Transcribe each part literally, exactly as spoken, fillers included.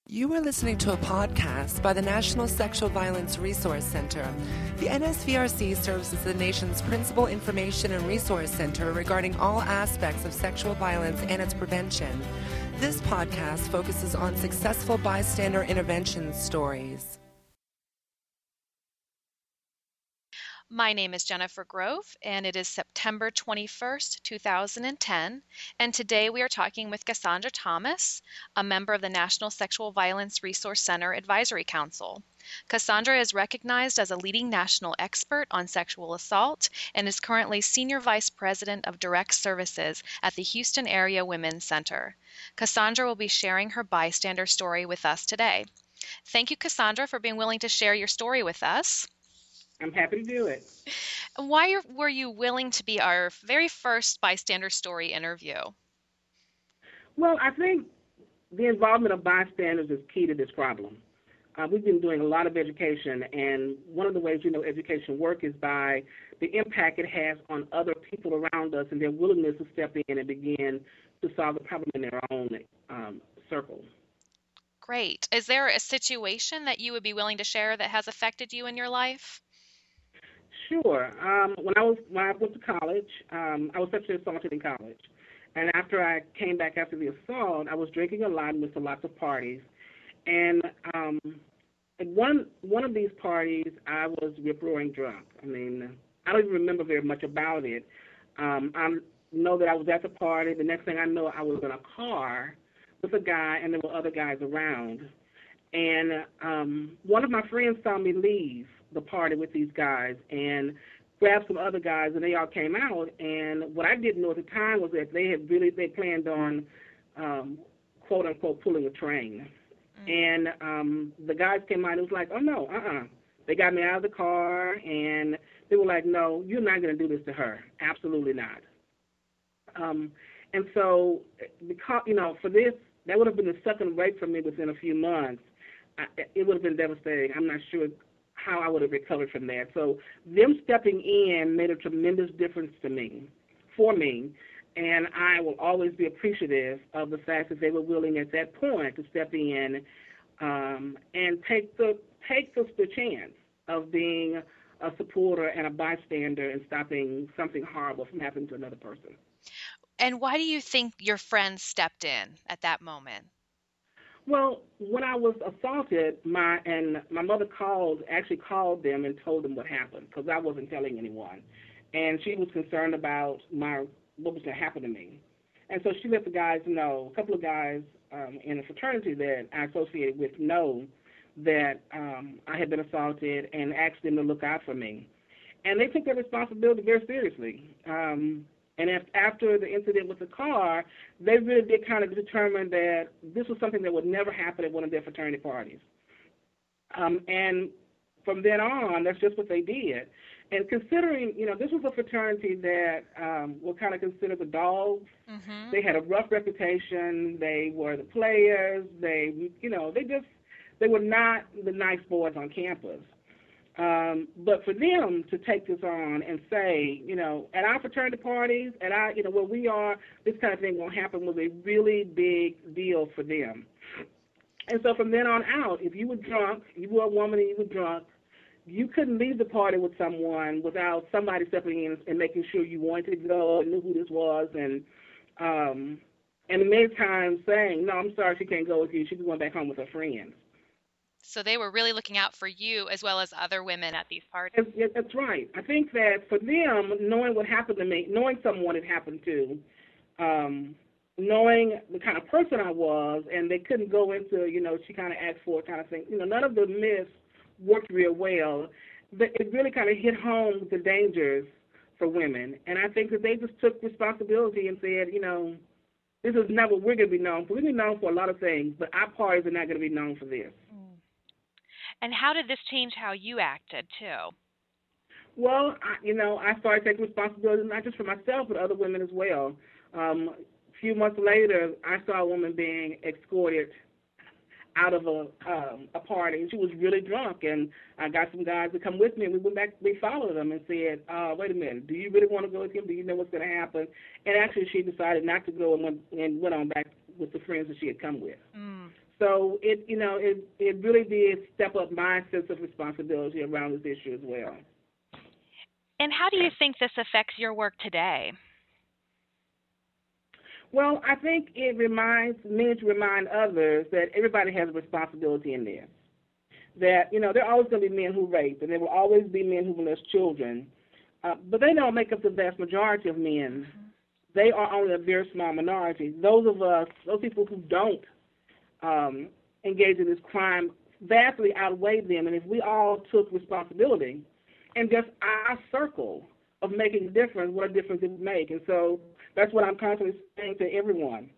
You are listening to a podcast by the National Sexual Violence Resource Center. The N S V R C serves as the nation's principal information and resource center regarding all aspects of sexual violence and its prevention. This podcast focuses on successful bystander intervention stories. My name is Jennifer Grove, and it is September twenty-first, two thousand ten, and today we are talking with Cassandra Thomas, a member of the National Sexual Violence Resource Center Advisory Council. Cassandra is recognized as a leading national expert on sexual assault and is currently Senior Vice President of Direct Services at the Houston Area Women's Center. Cassandra will be sharing her bystander story with us today. Thank you, Cassandra, for being willing to share your story with us. I'm happy to do it. Why were you willing to be our very first bystander story interview? Well, I think the involvement of bystanders is key to this problem. Uh, we've been doing a lot of education, and one of the ways we know education works is by the impact it has on other people around us and their willingness to step in and begin to solve the problem in their own um, circle. Great. Is there a situation that you would be willing to share that has affected you in your life? Sure. Um, when I was when I went to college, um, I was sexually assaulted in college, and after I came back after the assault, I was drinking a lot and went to lots of parties. And um, at one one of these parties, I was rip-roaring drunk. I mean, I don't even remember very much about it. Um, I know that I was at the party. The next thing I know, I was in a car with a guy, and there were other guys around. And um, one of my friends saw me leave the party with these guys and grabbed some other guys, and they all came out. And what I didn't know at the time was that they had really they planned on um, quote unquote pulling a train. Mm. And um, the guys came out and it was like, oh no, uh-uh. They got me out of the car and they were like, no, you're not going to do this to her. Absolutely not. Um, and so, because you know, for this, that would have been the second rape for me within a few months. I, it would have been devastating. I'm not sure how I would have recovered from that. So them stepping in made a tremendous difference to me, for me, and I will always be appreciative of the fact that they were willing at that point to step in um, and take the take the, the chance of being a supporter and a bystander and stopping something horrible from happening to another person. And why do you think your friends stepped in at that moment? Well, when I was assaulted, my and my mother called, actually called them and told them what happened because I wasn't telling anyone, and she was concerned about my what was going to happen to me, and so she let the guys know. A couple of guys um, in a fraternity that I associated with know that um, I had been assaulted and asked them to look out for me, and they took their responsibility very seriously. Um, And if, after the incident with the car, they really did kind of determine that this was something that would never happen at one of their fraternity parties. Um, and from then on, that's just what they did. And considering, you know, this was a fraternity that um, were kind of considered the dogs. Mm-hmm. They had a rough reputation. They were the players. They, you know, they just, they were not the nice boys on campus. Um, but for them to take this on and say, you know, at our fraternity parties, at our, you know, where we are, this kind of thing won't happen was a really big deal for them. And so from then on out, if you were drunk, you were a woman and you were drunk, you couldn't leave the party with someone without somebody stepping in and making sure you wanted to go and knew who this was, and um, and many times saying, no, I'm sorry, she can't go with you. She's going back home with her friends. So they were really looking out for you as well as other women at these parties. That's, that's right. I think that for them, knowing what happened to me, knowing someone it happened to, um, knowing the kind of person I was, and they couldn't go into, you know, she kind of asked for it kind of thing. You know, none of the myths worked real well. But it really kind of hit home the dangers for women. And I think that they just took responsibility and said, you know, this is not what we're going to be known for. We're going to be known for a lot of things, but our parties are not going to be known for this. And how did this change how you acted, too? Well, I, you know, I started taking responsibility not just for myself, but other women as well. Um, a few months later, I saw a woman being escorted out of a um, a party, and she was really drunk, and I got some guys to come with me, and we went back, we followed them and said, uh, wait a minute, do you really want to go with him? Do you know what's going to happen? And actually, she decided not to go and went, and went on back with the friends that she had come with. Mm. So it, you know, it it really did step up my sense of responsibility around this issue as well. And how do you think this affects your work today? Well, I think it reminds me to remind others that everybody has a responsibility in this. That, you know, there are always going to be men who rape, and there will always be men who molest children, uh, but they don't make up the vast majority of men. Mm-hmm. They are only a very small minority. Those of us, those people who don't um, engage in this crime vastly outweigh them, and if we all took responsibility and just our circle of making a difference, what a difference it would make. And so that's what I'm constantly saying to everyone.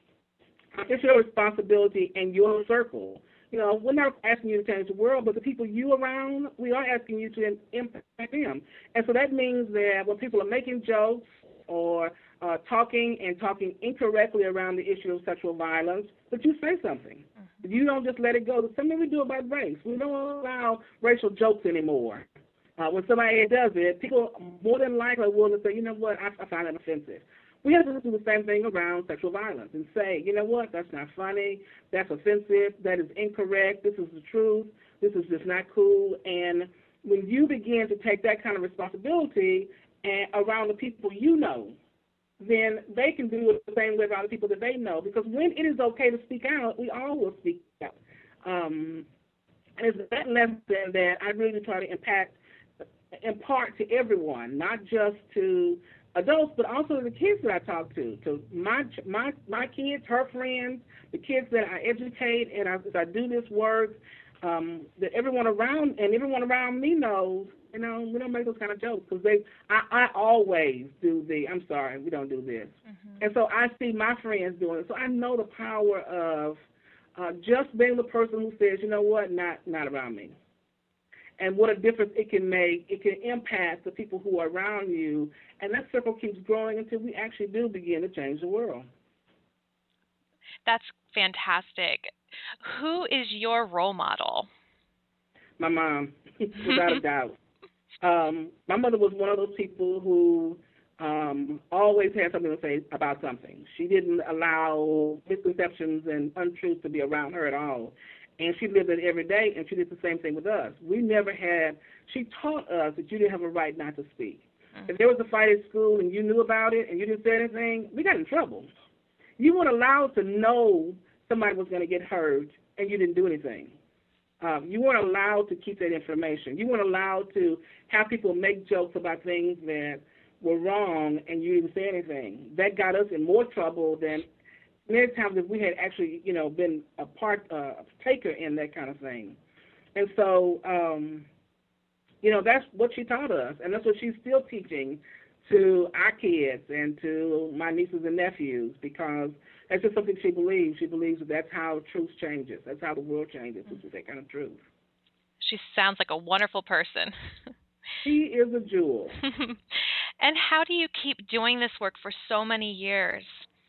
It's your responsibility in your circle. You know, we're not asking you to change the world, but the people you around, we are asking you to impact them. And so that means that when people are making jokes or uh, talking and talking incorrectly around the issue of sexual violence, that you say something. Mm-hmm. You don't just let it go. Something we do about race. We don't allow racial jokes anymore. Uh, when somebody does it, people more than likely will say, you know what, I, I find that offensive. We have to do the same thing around sexual violence and say, you know what, that's not funny, that's offensive, that is incorrect, this is the truth, this is just not cool. And when you begin to take that kind of responsibility and around the people you know, then they can do it the same way around the people that they know. Because when it is okay to speak out, we all will speak out. Um, and it's that lesson that I really try to impact, impart to everyone, not just to adults, but also the kids that I talk to, to my my my kids, her friends, the kids that I educate, and I, as I do this work, um, that everyone around and everyone around me knows, you know, we don't make those kind of jokes because they, I, I always do the, I'm sorry, we don't do this, mm-hmm. And so I see my friends doing it, so I know the power of uh, just being the person who says, you know what, not not around me. And what a difference it can make. It can impact the people who are around you, and that circle keeps growing until we actually do begin to change the world. That's fantastic. Who is your role model? My mom, without a doubt. Um, my mother was one of those people who um, always had something to say about something. She didn't allow misconceptions and untruths to be around her at all. And she lived it every day, and she did the same thing with us. We never had, she taught us that you didn't have a right not to speak. Mm-hmm. If there was a fight at school and you knew about it and you didn't say anything, we got in trouble. You weren't allowed to know somebody was going to get hurt and you didn't do anything. Um, you weren't allowed to keep that information. You weren't allowed to have people make jokes about things that were wrong and you didn't say anything. That got us in more trouble than many times if we had actually, you know, been a part, uh, a taker in that kind of thing. And so, um, you know, that's what she taught us, and that's what she's still teaching to our kids and to my nieces and nephews, because that's just something she believes. She believes that that's how truth changes. That's how the world changes, mm-hmm. is that kind of truth. She sounds like a wonderful person. She is a jewel. And how do you keep doing this work for so many years?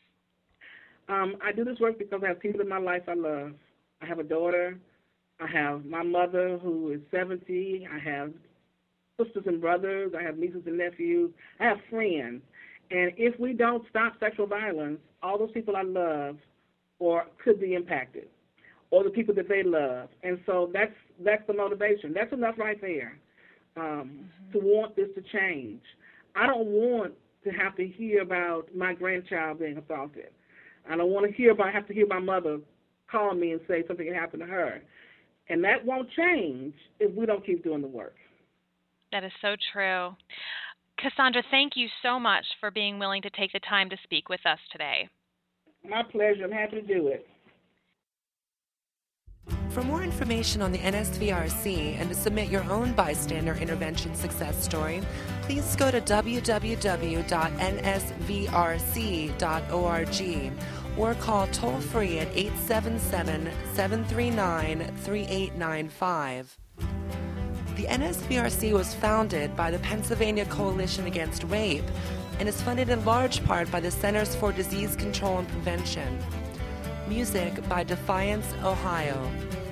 Um, I do this work because I have people in my life I love. I have a daughter. I have my mother who is seventy. I have sisters and brothers. I have nieces and nephews. I have friends. And if we don't stop sexual violence, all those people I love or could be impacted, or the people that they love. And so that's that's the motivation. That's enough right there um, mm-hmm. to want this to change. I don't want to have to hear about my grandchild being assaulted. I don't want to hear about, have to hear my mother call me and say something happened to her. And that won't change if we don't keep doing the work. That is so true. Cassandra, thank you so much for being willing to take the time to speak with us today. My pleasure. I'm happy to do it. For more information on the N S V R C and to submit your own bystander intervention success story, please go to w w w dot n s v r c dot org or call toll-free at eight seven seven, seven three nine, three eight nine five. The N S V R C was founded by the Pennsylvania Coalition Against Rape and is funded in large part by the Centers for Disease Control and Prevention. Music by Defiance, Ohio.